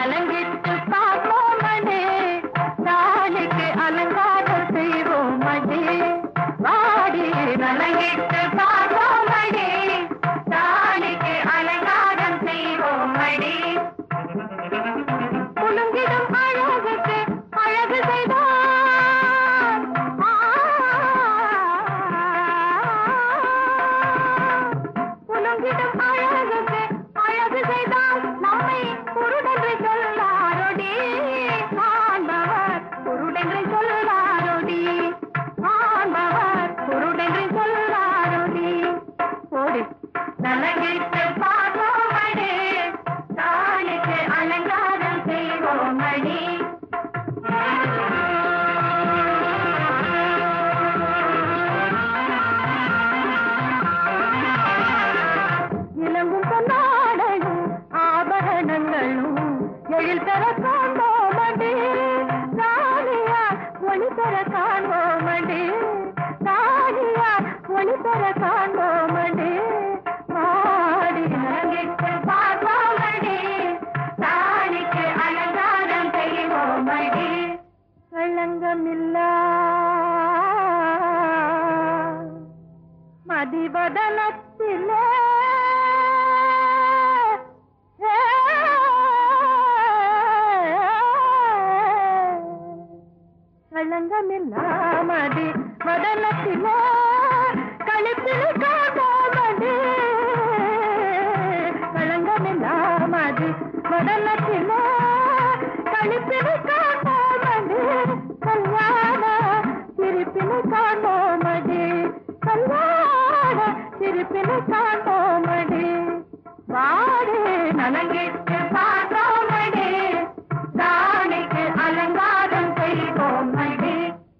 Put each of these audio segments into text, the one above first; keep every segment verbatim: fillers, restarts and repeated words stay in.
நலங்கிட்டு பார்ப்போமடே, நாளைக்கு அலங்காரம் செய்வோமடே. வாடி நலங்கிட்டு பார்ப்போமடே, நாளைக்கு அலங்காரம் செய்வோமடே. குலுங்கிடும் அழகுக்கு அழகு செய்தார், குலுங்கிடும் அழகுக்கு அழகு செய்தால் நம்மை குருடென்று சொல்லாரோடி. ஆண்டவர் குருடென்று சொல்லாரோடி, ஆண்டவர் குருடென்று சொல்லாரோடி. ஓடி நலங்கிட்டு பார்ப்போமடே, நாளைக்கு அலங்காரம் செய்வோமடி. இளங்கும் பொன்னாடையும் ஆபரணங்களும் எழில் பெற காண்போமடி. ராணியா ஒளி பெற காண்போமடி, ராணியா ஒளி பெற காண்போமடி. ஆடி நலங்கிட்டு பார்ப்போமடி, நாளைக்கு அலங்காரம் செய்வோமடி. களங்கமில்லா மதிவதனத்திலே களங்கமில்லா மதி வதனத்திலே களிப்பில் காணோமடி. களங்கமில்லா மதி வதனத்திலே களிப்பில் காணோமடி. கல்யாண சிரிப்பில் காணோமடி, கல்யாண சிரிப்பில் காணோமடி. வாடி நலங்கிட்டு பார்ப்போமடி, நாளைக்கு அலங்காரம் செய்வோமடி.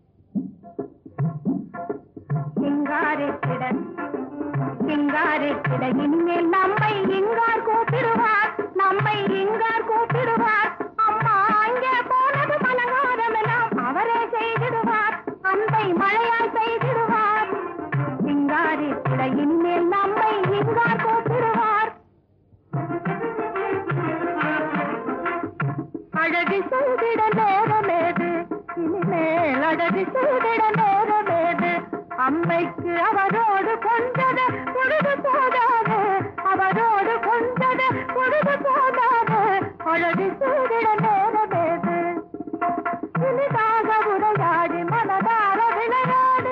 சிங்காரிக்கிட சிங்காரிக்கிட இனிமேல் நம்மை இங்கார் கூப்பிடுவார், நம்மை இங்கார் கூப்பிடுவார். அம்மா அங்கே போனது அலங்காரம் எல்லாம் அவரே செய்திடுவார், அன்பை மழையாய் செய்திடுவார். சிங்காரிக்கிட இனிமேல் நம்மை இங்கார் கூப்பிடுவார். அழகு செய்திட நேரமேது, இனிமேல் அழகு செய்திட நேரமேது. அம்மைக்கு அவரோடு கொண்டது பொழுது போதாது, அவரோடு கொண்டது பொழுது போதாது. அழகு செய்திட நேரமேது. இனிதாக உரையாடி மனதார விளையாடு.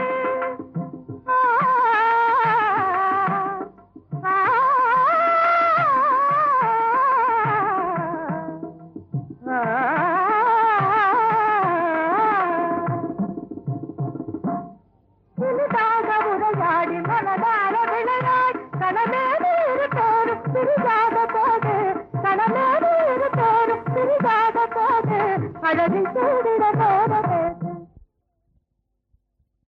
இனிதாக உரையாடி மனதார விளையாடி. கனமேடு இருப்போரும் சிறிதாக போது, கனமேடு இருப்போரும் சிறிதாக போது. அழகு